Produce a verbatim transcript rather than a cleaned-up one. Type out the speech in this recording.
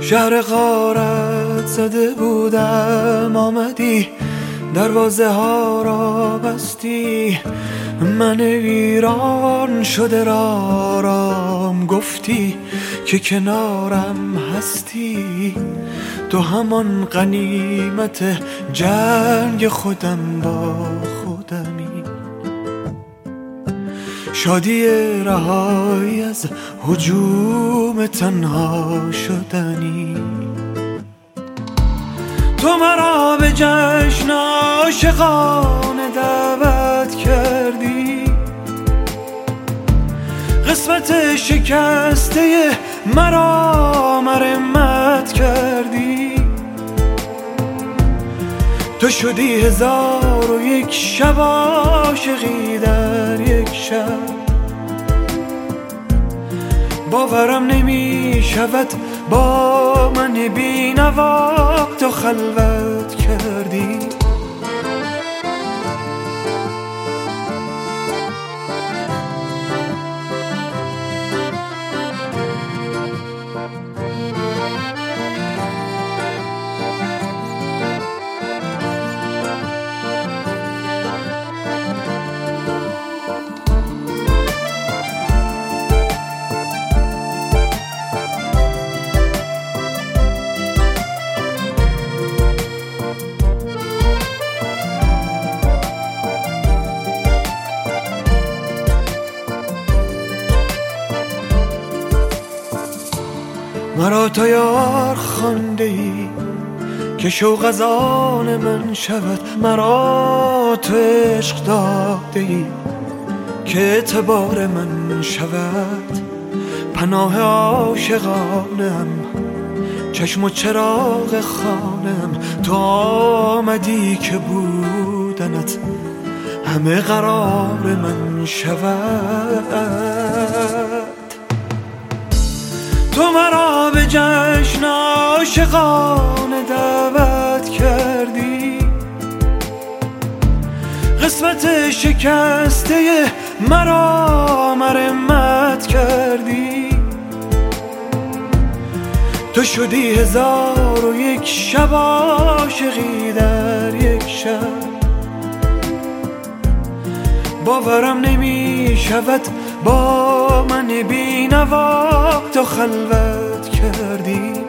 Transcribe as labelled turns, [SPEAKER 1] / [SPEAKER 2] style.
[SPEAKER 1] شهر غارت زده بودم، آمدی دروازه ها را بستی، من ویران شده را رام گفتی که کنارم هستی. تو همان غنیمت جنگ خودم با خودمی، شادی رهایی از هجوم تنها شدنی. تو مرا به جشن عاشقانه دعوت کردی، قسمت شکسته مرا مرمت کردی. تو شدی هزار و یک شب عاشقی در یک شب، باورم نمی شود با من بی‌نوا تو خلوت کردی. مرا تو یار خوانده ای که شوق از آن من شود، مرا تو عشق داده ای که اعتبار من شود. پناه عاشقانم، چشم و چراغ خانم، تو آمدی که بودنت همه قرار من شود. تو مرا به جشن عاشقانه دعوت کردی، قسمت شکسته مرا مرمت کردی. تو شدی هزار و یک شب عاشقی در یک شب، باورم نمی شود با من بی‌نوا تو خلوت کردی.